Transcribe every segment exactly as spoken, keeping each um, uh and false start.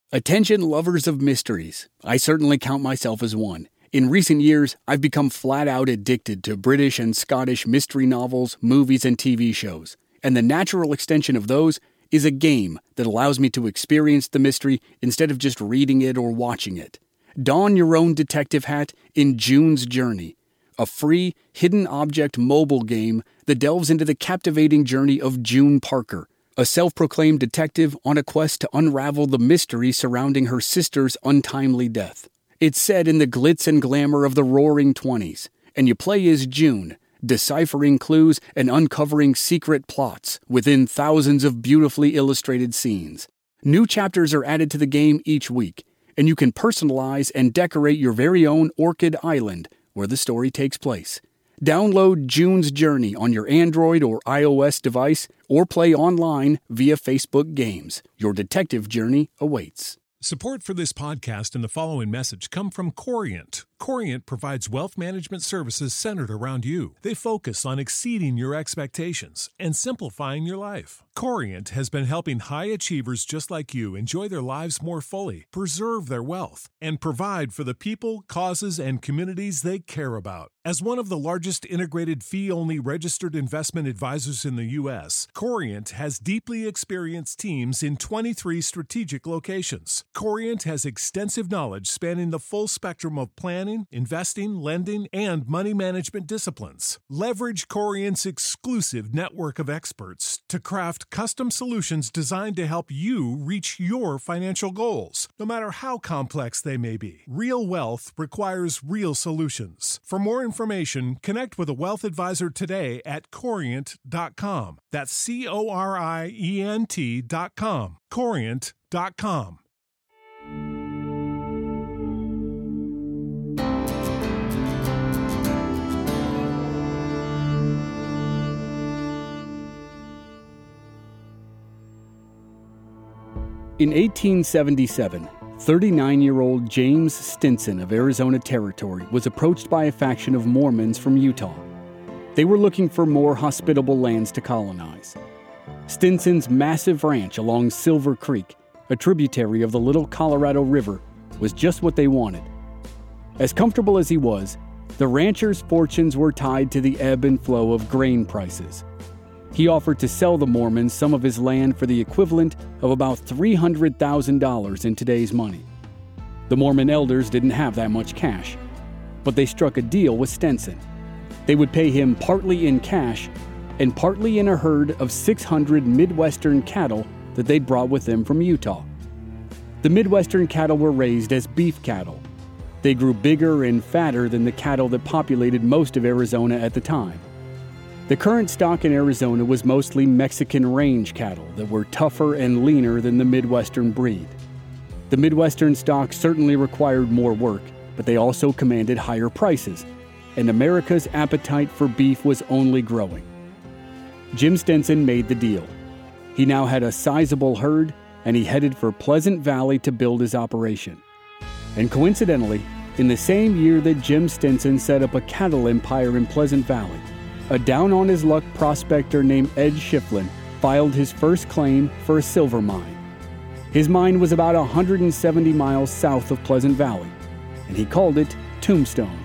Attention lovers of mysteries. I certainly count myself as one. In recent years, I've become flat-out addicted to British and Scottish mystery novels, movies, and T V shows. And the natural extension of those is a game that allows me to experience the mystery instead of just reading it or watching it. Don your own detective hat in June's Journey, a free, hidden object mobile game that delves into the captivating journey of June Parker, a self-proclaimed detective on a quest to unravel the mystery surrounding her sister's untimely death. It's set in the glitz and glamour of the Roaring Twenties, and you play as June, deciphering clues and uncovering secret plots within thousands of beautifully illustrated scenes. New chapters are added to the game each week, and you can personalize and decorate your very own Orchid Island, where the story takes place. Download June's Journey on your Android or iOS device, or play online via Facebook Games. Your detective journey awaits. Support for this podcast and the following message come from Corient. Corient provides wealth management services centered around you. They focus on exceeding your expectations and simplifying your life. Corient has been helping high achievers just like you enjoy their lives more fully, preserve their wealth, and provide for the people, causes, and communities they care about. As one of the largest integrated fee-only registered investment advisors in the U S, Corient has deeply experienced teams in twenty-three strategic locations. Corient has extensive knowledge spanning the full spectrum of planning, investing, lending, and money management disciplines. Leverage Corient's exclusive network of experts to craft custom solutions designed to help you reach your financial goals, no matter how complex they may be. Real wealth requires real solutions. For more information, connect with a wealth advisor today at corient dot com. That's C O R I E N T dot com. corient dot com. In eighteen seventy-seven, thirty-nine-year-old James Stinson of Arizona Territory was approached by a faction of Mormons from Utah. They were looking for more hospitable lands to colonize. Stinson's massive ranch along Silver Creek, a tributary of the Little Colorado River, was just what they wanted. As comfortable as he was, the rancher's fortunes were tied to the ebb and flow of grain prices. He offered to sell the Mormons some of his land for the equivalent of about three hundred thousand dollars in today's money. The Mormon elders didn't have that much cash, but they struck a deal with Stinson. They would pay him partly in cash and partly in a herd of six hundred Midwestern cattle that they'd brought with them from Utah. The Midwestern cattle were raised as beef cattle. They grew bigger and fatter than the cattle that populated most of Arizona at the time. The current stock in Arizona was mostly Mexican range cattle that were tougher and leaner than the Midwestern breed. The Midwestern stock certainly required more work, but they also commanded higher prices, and America's appetite for beef was only growing. Jim Stinson made the deal. He now had a sizable herd, and he headed for Pleasant Valley to build his operation. And coincidentally, in the same year that Jim Stinson set up a cattle empire in Pleasant Valley, a down-on-his-luck prospector named Ed Schieffelin filed his first claim for a silver mine. His mine was about one hundred seventy miles south of Pleasant Valley, and he called it Tombstone.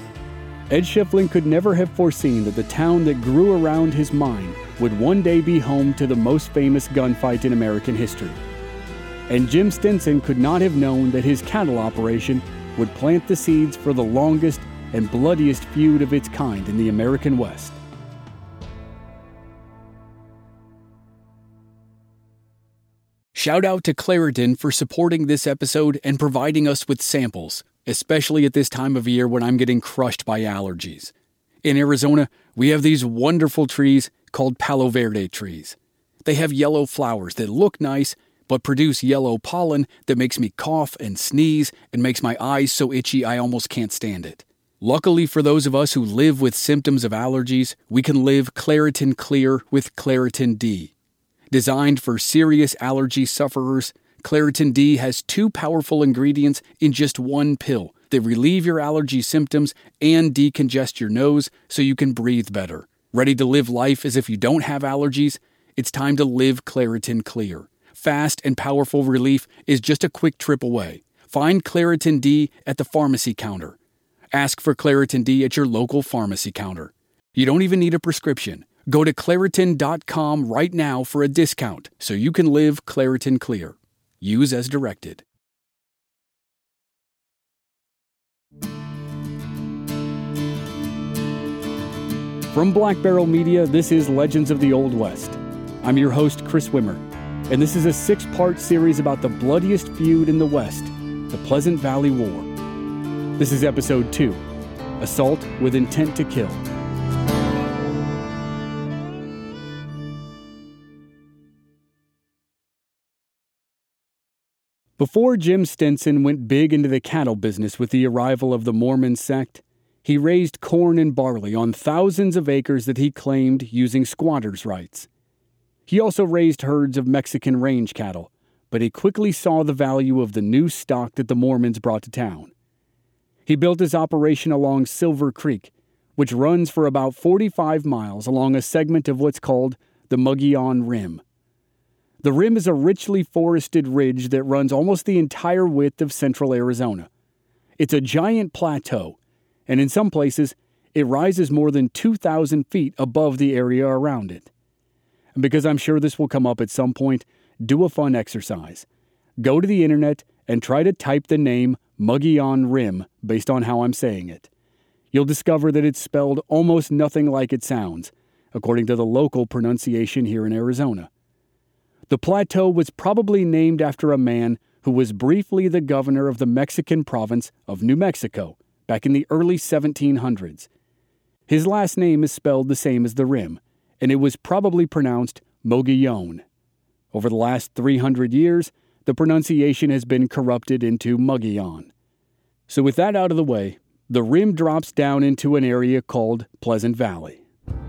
Ed Schieffelin could never have foreseen that the town that grew around his mine would one day be home to the most famous gunfight in American history. And Jim Stinson could not have known that his cattle operation would plant the seeds for the longest and bloodiest feud of its kind in the American West. Shout out to Claritin for supporting this episode and providing us with samples, especially at this time of year when I'm getting crushed by allergies. In Arizona, we have these wonderful trees called Palo Verde trees. They have yellow flowers that look nice, but produce yellow pollen that makes me cough and sneeze and makes my eyes so itchy I almost can't stand it. Luckily for those of us who live with symptoms of allergies, we can live Claritin Clear with Claritin D. Designed for serious allergy sufferers, Claritin D has two powerful ingredients in just one pill that relieve your allergy symptoms and decongest your nose so you can breathe better. Ready to live life as if you don't have allergies? It's time to live Claritin Clear. fast and powerful relief is just a quick trip away. Find Claritin D at the pharmacy counter. Ask for Claritin D at your local pharmacy counter. You don't even need a prescription. Go to Claritin dot com right now for a discount so you can live Claritin Clear. Use as directed. From Black Barrel Media, this is Legends of the Old West. I'm your host, Chris Wimmer, and this is a six-part series about the bloodiest feud in the West, the Pleasant Valley War. This is episode two, Assault with Intent to Kill. Before Jim Stinson went big into the cattle business with the arrival of the Mormon sect, he raised corn and barley on thousands of acres that he claimed using squatters' rights. He also raised herds of Mexican range cattle, but he quickly saw the value of the new stock that the Mormons brought to town. He built his operation along Silver Creek, which runs for about forty-five miles along a segment of what's called the Mogollon Rim. The rim is a richly forested ridge that runs almost the entire width of central Arizona. It's a giant plateau, and in some places, it rises more than two thousand feet above the area around it. And because I'm sure this will come up at some point, do a fun exercise. Go to the internet and try to type the name Mogollon Rim based on how I'm saying it. You'll discover that it's spelled almost nothing like it sounds, according to the local pronunciation here in Arizona. The plateau was probably named after a man who was briefly the governor of the Mexican province of New Mexico back in the early seventeen hundreds. His last name is spelled the same as the rim, and it was probably pronounced Mogollon. Over the last three hundred years, the pronunciation has been corrupted into Mogollon. So with that out of the way, the rim drops down into an area called Pleasant Valley.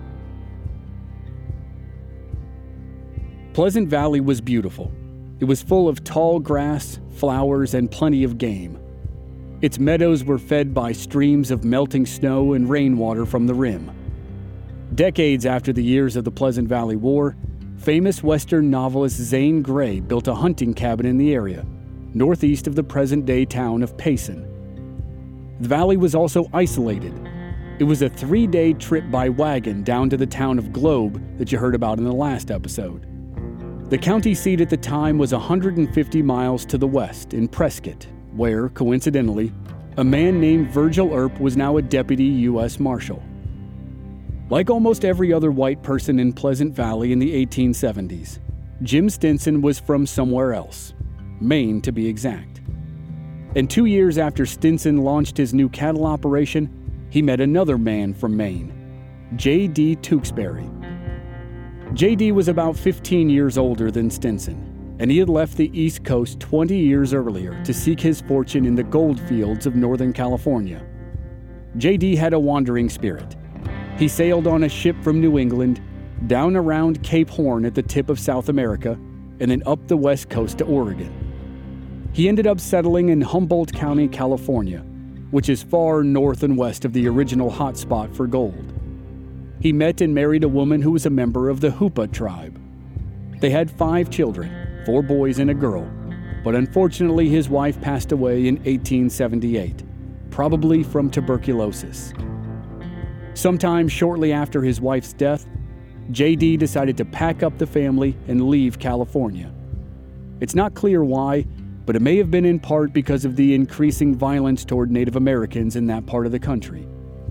Pleasant Valley was beautiful. It was full of tall grass, flowers, and plenty of game. Its meadows were fed by streams of melting snow and rainwater from the rim. Decades after the years of the Pleasant Valley War, famous Western novelist Zane Grey built a hunting cabin in the area, northeast of the present-day town of Payson. The valley was also isolated. It was a three-day trip by wagon down to the town of Globe that you heard about in the last episode. The county seat at the time was one hundred fifty miles to the west in Prescott, where, coincidentally, a man named Virgil Earp was now a deputy U S Marshal. Like almost every other white person in Pleasant Valley in the eighteen seventies, Jim Stinson was from somewhere else, Maine to be exact. And two years after Stinson launched his new cattle operation, he met another man from Maine, J D Tewksbury. J D was about fifteen years older than Stinson, and he had left the East Coast twenty years earlier to seek his fortune in the gold fields of Northern California. J D had a wandering spirit. He sailed on a ship from New England, down around Cape Horn at the tip of South America, and then up the west coast to Oregon. He ended up settling in Humboldt County, California, which is far north and west of the original hotspot for gold. He met and married a woman who was a member of the Hupa tribe. They had five children, four boys and a girl, but unfortunately his wife passed away in eighteen seventy-eight, probably from tuberculosis. Sometime shortly after his wife's death, J D decided to pack up the family and leave California. It's not clear why, but it may have been in part because of the increasing violence toward Native Americans in that part of the country.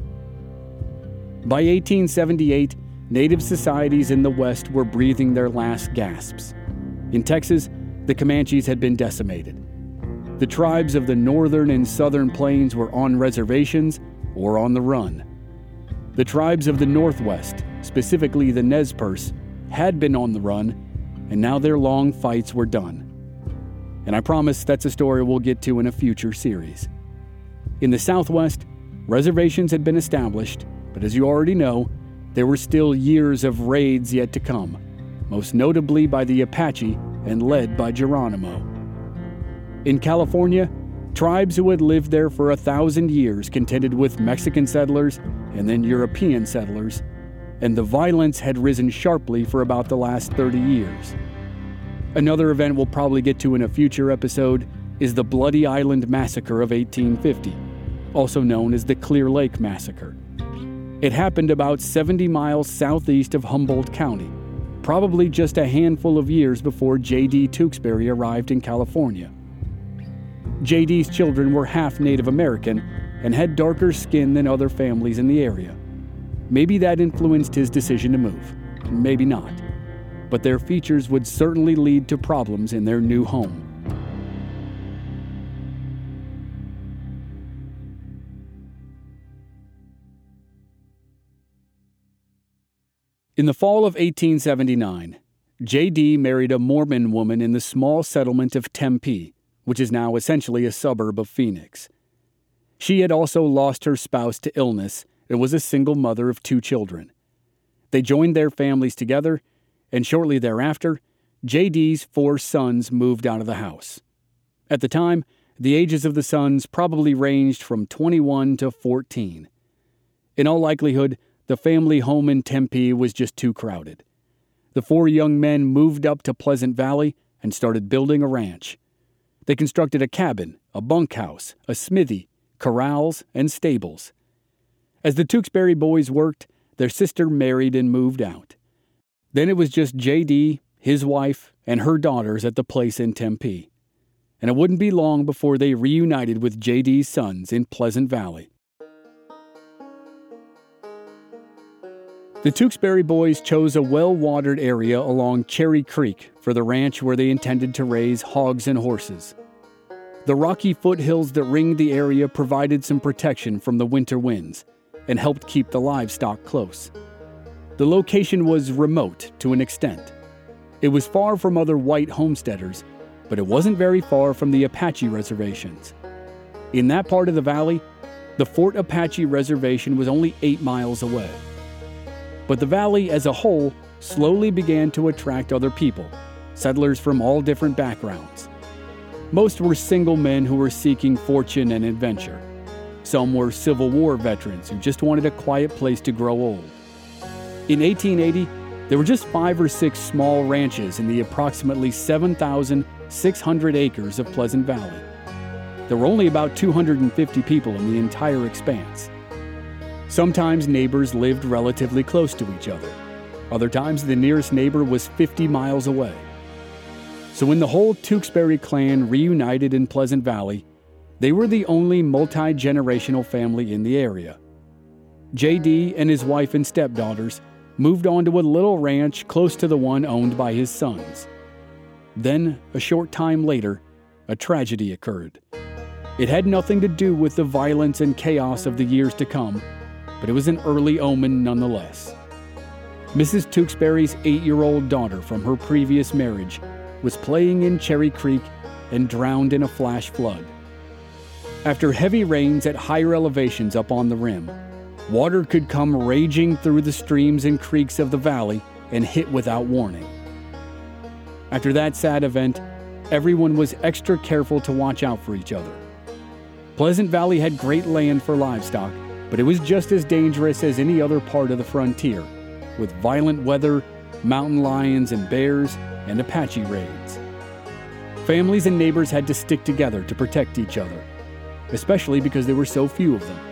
By eighteen seventy-eight, Native societies in the West were breathing their last gasps. In Texas, the Comanches had been decimated. The tribes of the northern and southern plains were on reservations or on the run. The tribes of the Northwest, specifically the Nez Perce, had been on the run, and now their long fights were done. And I promise that's a story we'll get to in a future series. In the Southwest, reservations had been established, but as you already know, there were still years of raids yet to come, most notably by the Apache and led by Geronimo. In California, tribes who had lived there for a thousand years contended with Mexican settlers and then European settlers, and the violence had risen sharply for about the last thirty years. Another event we'll probably get to in a future episode is the Bloody Island Massacre of eighteen fifty, also known as the Clear Lake Massacre. It happened about seventy miles southeast of Humboldt County, probably just a handful of years before J D Tewksbury arrived in California. J D's children were half Native American and had darker skin than other families in the area. Maybe that influenced his decision to move, maybe not. But their features would certainly lead to problems in their new home. In the fall of eighteen seventy-nine, J D married a Mormon woman in the small settlement of Tempe, which is now essentially a suburb of Phoenix. She had also lost her spouse to illness and was a single mother of two children. They joined their families together, and shortly thereafter, J D's four sons moved out of the house. At the time, the ages of the sons probably ranged from twenty-one to fourteen. In all likelihood, the family home in Tempe was just too crowded. The four young men moved up to Pleasant Valley and started building a ranch. They constructed a cabin, a bunkhouse, a smithy, corrals, and stables. As the Tewksbury boys worked, their sister married and moved out. Then it was just J D, his wife, and her daughters at the place in Tempe. And it wouldn't be long before they reunited with J D's sons in Pleasant Valley. The Tewksbury boys chose a well-watered area along Cherry Creek for the ranch where they intended to raise hogs and horses. The rocky foothills that ringed the area provided some protection from the winter winds and helped keep the livestock close. The location was remote to an extent. It was far from other white homesteaders, but it wasn't very far from the Apache reservations. In that part of the valley, the Fort Apache Reservation was only eight miles away. But the valley as a whole slowly began to attract other people, settlers from all different backgrounds. Most were single men who were seeking fortune and adventure. Some were Civil War veterans who just wanted a quiet place to grow old. In eighteen eighty, there were just five or six small ranches in the approximately seven thousand six hundred acres of Pleasant Valley. There were only about two hundred fifty people in the entire expanse. Sometimes neighbors lived relatively close to each other. Other times, the nearest neighbor was fifty miles away. So when the whole Tewksbury clan reunited in Pleasant Valley, they were the only multi-generational family in the area. J D and his wife and stepdaughters moved on to a little ranch close to the one owned by his sons. Then, a short time later, a tragedy occurred. It had nothing to do with the violence and chaos of the years to come, but it was an early omen nonetheless. Missus Tewksbury's eight-year-old daughter from her previous marriage was playing in Cherry Creek and drowned in a flash flood. After heavy rains at higher elevations up on the rim, water could come raging through the streams and creeks of the valley and hit without warning. After that sad event, everyone was extra careful to watch out for each other. Pleasant Valley had great land for livestock, but it was just as dangerous as any other part of the frontier, with violent weather, mountain lions and bears, and Apache raids. Families and neighbors had to stick together to protect each other, especially because there were so few of them.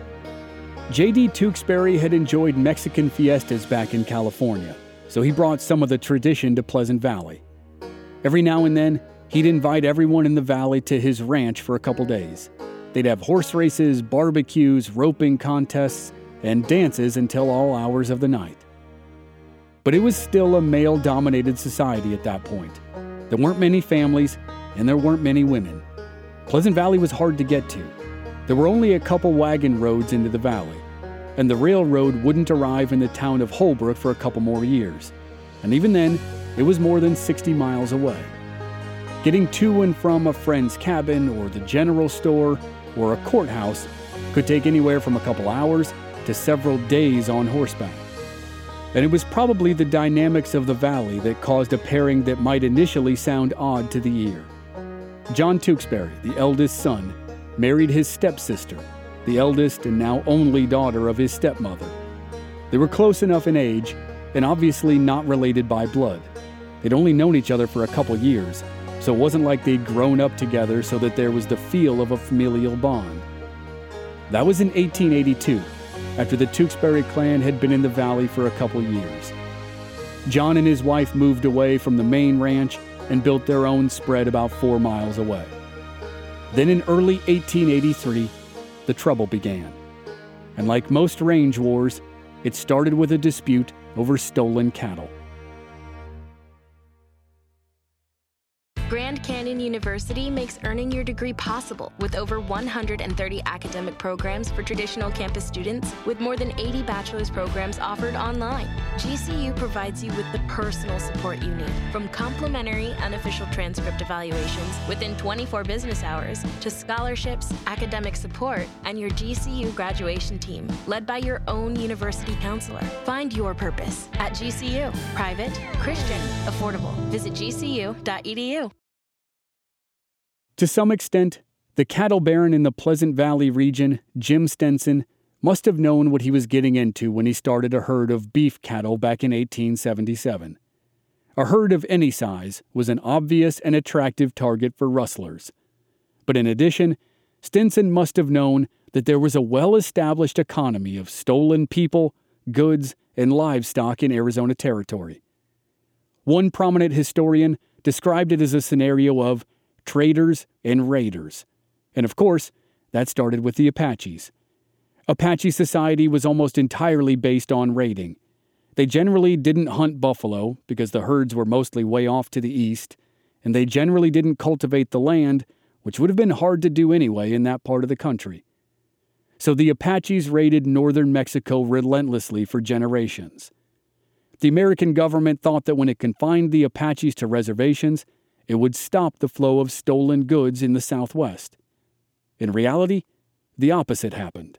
J D Tewksbury had enjoyed Mexican fiestas back in California, so he brought some of the tradition to Pleasant Valley. Every now and then, he'd invite everyone in the valley to his ranch for a couple days. They'd have horse races, barbecues, roping contests, and dances until all hours of the night. But it was still a male-dominated society at that point. There weren't many families, and there weren't many women. Pleasant Valley was hard to get to. There were only a couple wagon roads into the valley, and the railroad wouldn't arrive in the town of Holbrook for a couple more years. And even then, it was more than sixty miles away. Getting to and from a friend's cabin or the general store or a courthouse could take anywhere from a couple hours to several days on horseback. And it was probably the dynamics of the valley that caused a pairing that might initially sound odd to the ear. John Tewksbury, the eldest son, married his stepsister, the eldest and now only daughter of his stepmother. They were close enough in age and obviously not related by blood. They'd only known each other for a couple years, so it wasn't like they'd grown up together so that there was the feel of a familial bond. That was in eighteen eighty-two, after the Tewksbury clan had been in the valley for a couple years. John and his wife moved away from the main ranch and built their own spread about four miles away. Then in early eighteen eighty-three, the trouble began. And like most range wars, it started with a dispute over stolen cattle. Grand Canyon University makes earning your degree possible with over one hundred thirty academic programs for traditional campus students, with more than eighty bachelor's programs offered online. G C U provides you with the personal support you need, from complimentary unofficial transcript evaluations within twenty-four business hours to scholarships, academic support, and your G C U graduation team, led by your own university counselor. Find your purpose at G C U. Private, Christian, affordable. Visit G C U dot E D U. To some extent, the cattle baron in the Pleasant Valley region, Jim Stinson, must have known what he was getting into when he started a herd of beef cattle back in eighteen seventy-seven. A herd of any size was an obvious and attractive target for rustlers. But in addition, Stinson must have known that there was a well-established economy of stolen people, goods, and livestock in Arizona Territory. One prominent historian described it as a scenario of traders and raiders. And of course, that started with the Apaches. Apache society was almost entirely based on raiding. They generally didn't hunt buffalo because the herds were mostly way off to the east, and they generally didn't cultivate the land, which would have been hard to do anyway in that part of the country. So the Apaches raided northern Mexico relentlessly for generations. The American government thought that when it confined the Apaches to reservations, it would stop the flow of stolen goods in the Southwest. In reality, the opposite happened.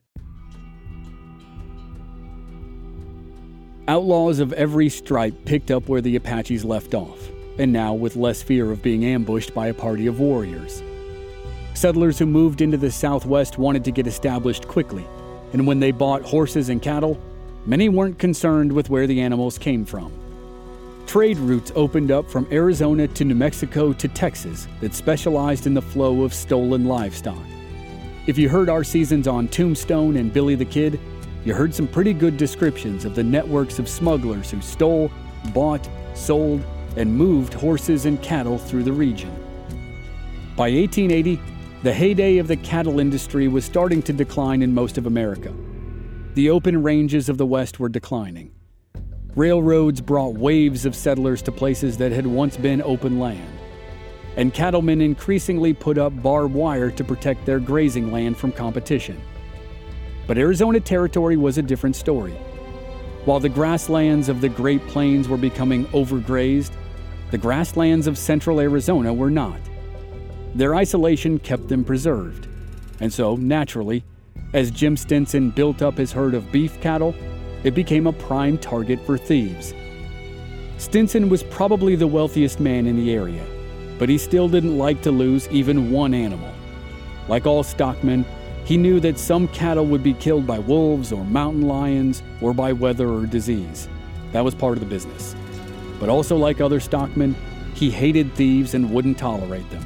Outlaws of every stripe picked up where the Apaches left off, and now with less fear of being ambushed by a party of warriors. Settlers who moved into the Southwest wanted to get established quickly, and when they bought horses and cattle, many weren't concerned with where the animals came from. Trade routes opened up from Arizona to New Mexico to Texas that specialized in the flow of stolen livestock. If you heard our seasons on Tombstone and Billy the Kid, you heard some pretty good descriptions of the networks of smugglers who stole, bought, sold, and moved horses and cattle through the region. By eighteen eighty, the heyday of the cattle industry was starting to decline in most of America. The open ranges of the West were declining. Railroads brought waves of settlers to places that had once been open land, and cattlemen increasingly put up barbed wire to protect their grazing land from competition. But Arizona Territory was a different story. While the grasslands of the Great Plains were becoming overgrazed, the grasslands of central Arizona were not. Their isolation kept them preserved, and so, naturally, as Jim Stinson built up his herd of beef cattle, it became a prime target for thieves. Stinson was probably the wealthiest man in the area, but he still didn't like to lose even one animal. Like all stockmen, he knew that some cattle would be killed by wolves or mountain lions or by weather or disease. That was part of the business. But also like other stockmen, he hated thieves and wouldn't tolerate them.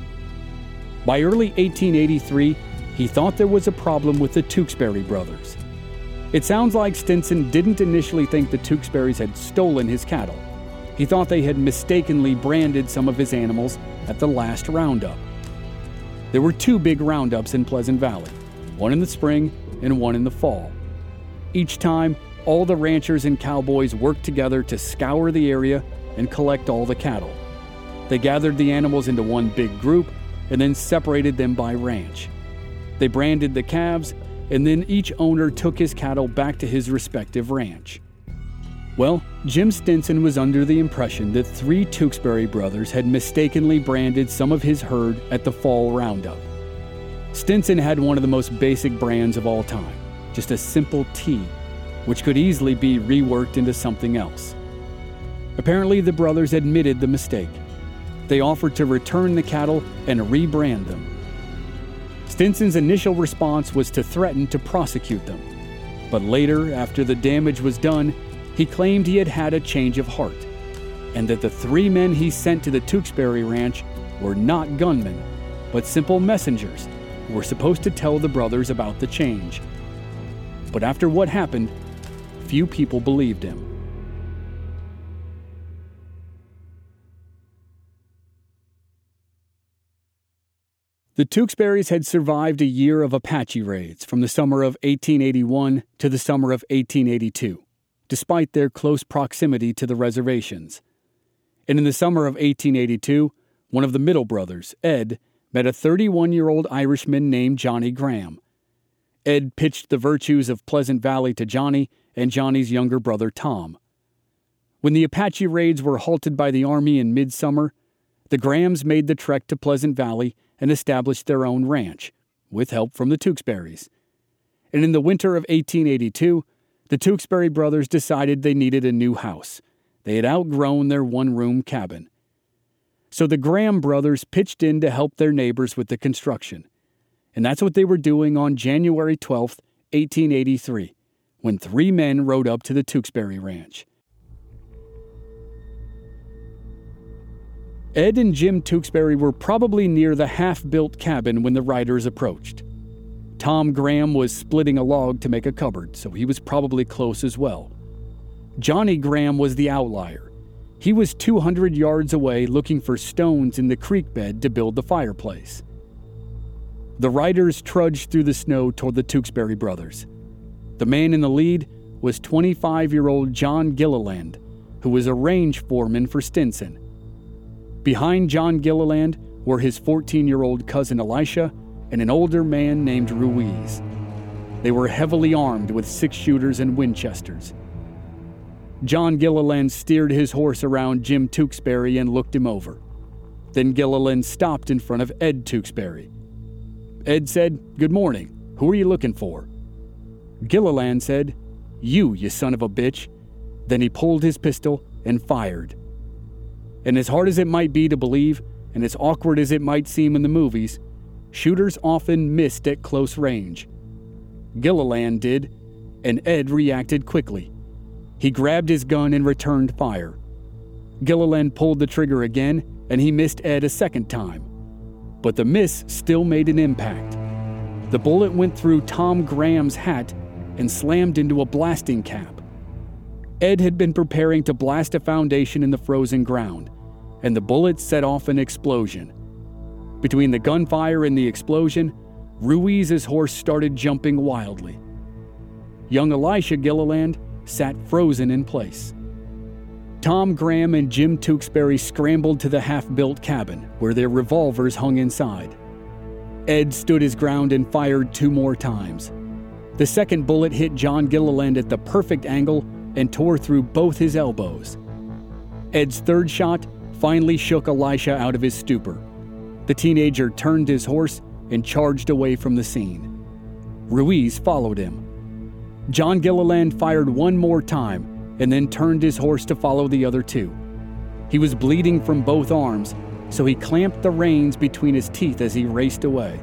By early eighteen eighty-three, he thought there was a problem with the Tewksbury brothers. It sounds like Stinson didn't initially think the Tewksburys had stolen his cattle. He thought they had mistakenly branded some of his animals at the last roundup. There were two big roundups in Pleasant Valley, one in the spring and one in the fall. Each time, all the ranchers and cowboys worked together to scour the area and collect all the cattle. They gathered the animals into one big group and then separated them by ranch. They branded the calves, and then each owner took his cattle back to his respective ranch. Well, Jim Stinson was under the impression that three Tewksbury brothers had mistakenly branded some of his herd at the fall roundup. Stinson had one of the most basic brands of all time, just a simple T, which could easily be reworked into something else. Apparently, the brothers admitted the mistake. They offered to return the cattle and rebrand them. Stinson's initial response was to threaten to prosecute them. But later, after the damage was done, he claimed he had had a change of heart. and that the three men he sent to the Tewksbury Ranch were not gunmen, but simple messengers who were supposed to tell the brothers about the change. But after what happened, few people believed him. The Tewksburys had survived a year of Apache raids from the summer of eighteen eighty-one to the summer of eighteen eighty-two, despite their close proximity to the reservations. And in the summer of eighteen eighty-two, one of the middle brothers, Ed, met a thirty-one-year-old Irishman named Johnny Graham. Ed pitched the virtues of Pleasant Valley to Johnny and Johnny's younger brother, Tom. When the Apache raids were halted by the Army in midsummer, the Grahams made the trek to Pleasant Valley and established their own ranch, with help from the Tewksburys. And in the winter of eighteen eighty-two, the Tewksbury brothers decided they needed a new house. They had outgrown their one-room cabin. So the Graham brothers pitched in to help their neighbors with the construction. And that's what they were doing on January twelfth, eighteen eighty-three, when three men rode up to the Tewksbury Ranch. Ed and Jim Tewksbury were probably near the half-built cabin when the riders approached. Tom Graham was splitting a log to make a cupboard, so he was probably close as well. Johnny Graham was the outlier. He was two hundred yards away looking for stones in the creek bed to build the fireplace. The riders trudged through the snow toward the Tewksbury brothers. The man in the lead was twenty-five-year-old John Gilliland, who was a range foreman for Stinson. Behind John Gilliland were his fourteen-year-old cousin Elisha and an older man named Ruiz. They were heavily armed with six-shooters and Winchesters. John Gilliland steered his horse around Jim Tewksbury and looked him over. Then Gilliland stopped in front of Ed Tewksbury. Ed said, "Good morning. Who are you looking for?" Gilliland said, "You, you son of a bitch." Then he pulled his pistol and fired. And as hard as it might be to believe, and as awkward as it might seem in the movies, shooters often missed at close range. Gilliland did, and Ed reacted quickly. He grabbed his gun and returned fire. Gilliland pulled the trigger again, and he missed Ed a second time. But the miss still made an impact. The bullet went through Tom Graham's hat and slammed into a blasting cap. Ed had been preparing to blast a foundation in the frozen ground, and the bullet set off an explosion. Between the gunfire and the explosion, Ruiz's horse started jumping wildly. Young Elisha Gilliland sat frozen in place. Tom Graham and Jim Tewksbury scrambled to the half-built cabin, where their revolvers hung inside. Ed stood his ground and fired two more times. The second bullet hit John Gilliland at the perfect angle and tore through both his elbows. Ed's third shot finally shook Elisha out of his stupor. The teenager turned his horse and charged away from the scene. Ruiz followed him. John Gilliland fired one more time and then turned his horse to follow the other two. He was bleeding from both arms, so he clamped the reins between his teeth as he raced away.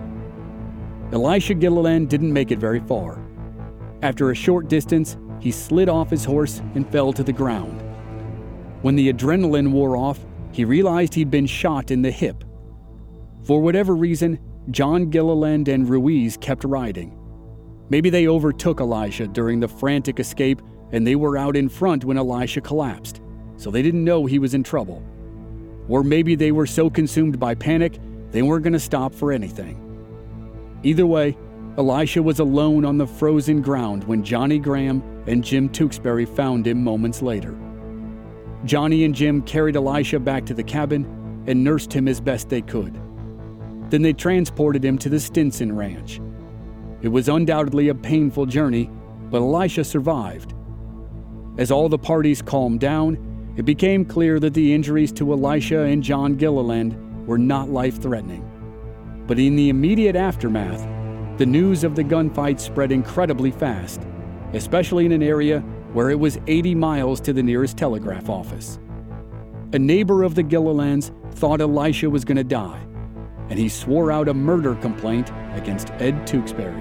Elisha Gilliland didn't make it very far. After a short distance, he slid off his horse and fell to the ground. When the adrenaline wore off, he realized he'd been shot in the hip. For whatever reason, John Gilliland and Ruiz kept riding. Maybe they overtook Elisha during the frantic escape and they were out in front when Elisha collapsed, so they didn't know he was in trouble. Or maybe they were so consumed by panic, they weren't going to stop for anything. Either way, Elisha was alone on the frozen ground when Johnny Graham and Jim Tewksbury found him moments later. Johnny and Jim carried Elisha back to the cabin and nursed him as best they could. Then they transported him to the Stinson Ranch. It was undoubtedly a painful journey, but Elisha survived. As all the parties calmed down, it became clear that the injuries to Elisha and John Gilliland were not life-threatening. But in the immediate aftermath, the news of the gunfight spread incredibly fast, especially in an area where it was eighty miles to the nearest telegraph office. A neighbor of the Gillilands thought Elisha was going to die, and he swore out a murder complaint against Ed Tewksbury.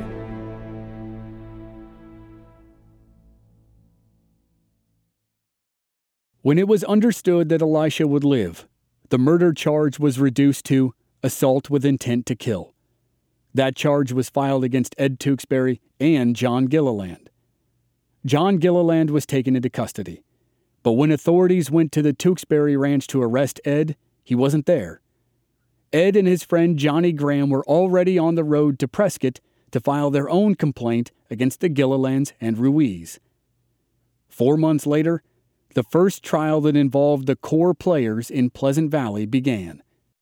When it was understood that Elisha would live, the murder charge was reduced to assault with intent to kill. That charge was filed against Ed Tewksbury and John Gilliland. John Gilliland was taken into custody, but when authorities went to the Tewksbury Ranch to arrest Ed, he wasn't there. Ed and his friend Johnny Graham were already on the road to Prescott to file their own complaint against the Gillilands and Ruiz. Four months later, the first trial that involved the core players in Pleasant Valley began.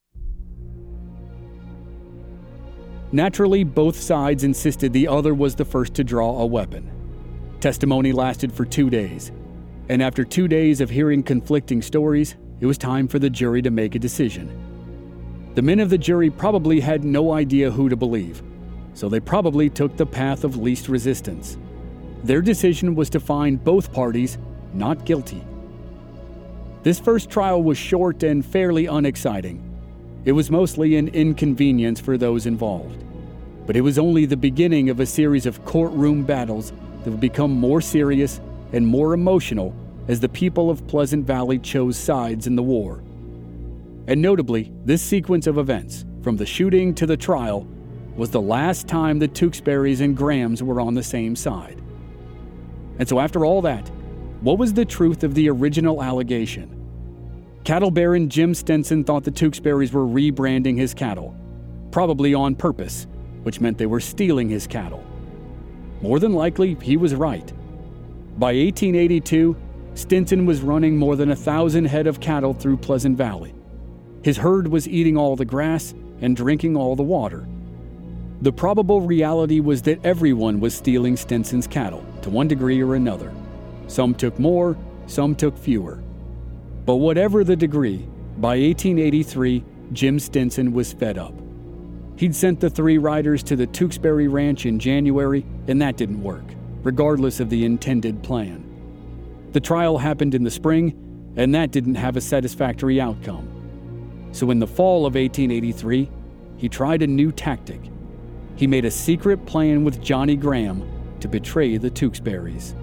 Naturally, both sides insisted the other was the first to draw a weapon. Testimony lasted for two days, and after two days of hearing conflicting stories, it was time for the jury to make a decision. The men of the jury probably had no idea who to believe, so they probably took the path of least resistance. Their decision was to find both parties not guilty. This first trial was short and fairly unexciting. It was mostly an inconvenience for those involved. But it was only the beginning of a series of courtroom battles that would become more serious and more emotional as the people of Pleasant Valley chose sides in the war. And notably, this sequence of events, from the shooting to the trial, was the last time the Tewksburys and Grahams were on the same side. And so after all that, what was the truth of the original allegation? Cattle Baron Jim Stinson thought the Tewksburys were rebranding his cattle, probably on purpose, which meant they were stealing his cattle. More than likely, he was right. By eighteen eighty-two, Stinson was running more than a thousand head of cattle through Pleasant Valley. His herd was eating all the grass and drinking all the water. The probable reality was that everyone was stealing Stinson's cattle, to one degree or another. Some took more, some took fewer. But whatever the degree, by eighteen eighty-three, Jim Stinson was fed up. He'd sent the three riders to the Tewksbury Ranch in January, and that didn't work, regardless of the intended plan. The trial happened in the spring, and that didn't have a satisfactory outcome. So in the fall of eighteen eighty-three, he tried a new tactic. He made a secret plan with Johnny Graham to betray the Tewksburys.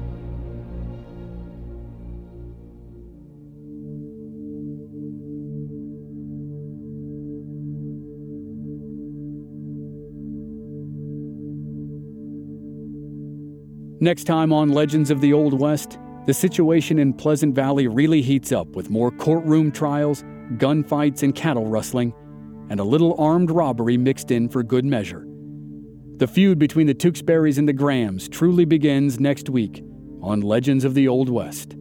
Next time on Legends of the Old West, the situation in Pleasant Valley really heats up with more courtroom trials, gunfights and cattle rustling, and a little armed robbery mixed in for good measure. The feud between the Tewksburys and the Grahams truly begins next week on Legends of the Old West.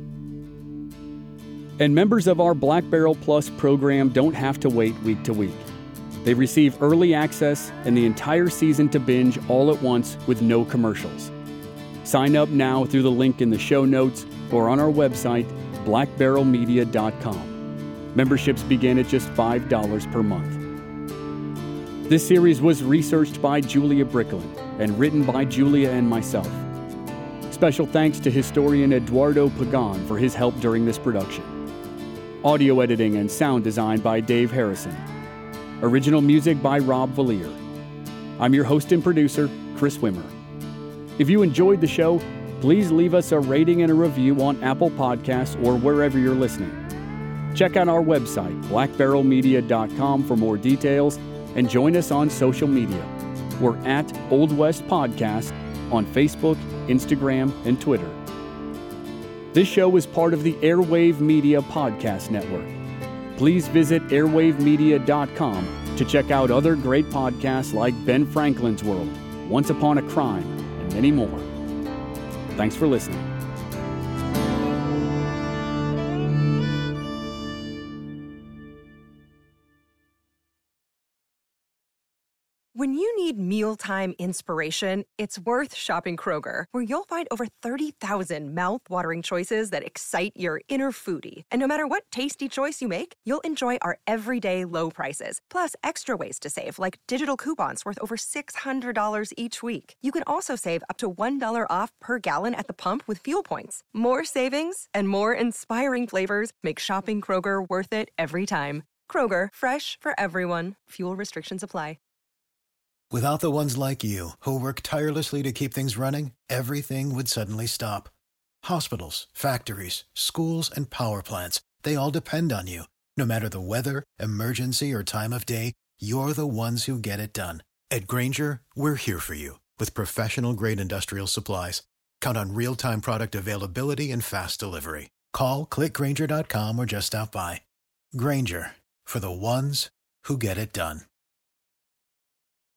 And members of our Black Barrel Plus program don't have to wait week to week. They receive early access and the entire season to binge all at once with no commercials. Sign up now through the link in the show notes or on our website, black barrel media dot com. Memberships begin at just five dollars per month. This series was researched by Julia Bricklin and written by Julia and myself. Special thanks to historian Eduardo Pagan for his help during this production. Audio editing and sound design by Dave Harrison. Original music by Rob Valier. I'm your host and producer, Chris Wimmer. If you enjoyed the show, please leave us a rating and a review on Apple Podcasts or wherever you're listening. Check out our website, black barrel media dot com, for more details, and join us on social media. We're at Old West Podcast on Facebook, Instagram, and Twitter. This show is part of the Airwave Media Podcast Network. Please visit airwave media dot com to check out other great podcasts like Ben Franklin's World, Once Upon a Crime, and many more. Thanks for listening. When you need mealtime inspiration, it's worth shopping Kroger, where you'll find over thirty thousand mouth-watering choices that excite your inner foodie. And no matter what tasty choice you make, you'll enjoy our everyday low prices, plus extra ways to save, like digital coupons worth over six hundred dollars each week. You can also save up to one dollar off per gallon at the pump with fuel points. More savings and more inspiring flavors make shopping Kroger worth it every time. Kroger, fresh for everyone. Fuel restrictions apply. Without the ones like you, who work tirelessly to keep things running, everything would suddenly stop. Hospitals, factories, schools, and power plants, they all depend on you. No matter the weather, emergency, or time of day, you're the ones who get it done. At Grainger, we're here for you with professional-grade industrial supplies. Count on real-time product availability and fast delivery. Call, click Grainger dot com, or just stop by. Grainger, for the ones who get it done.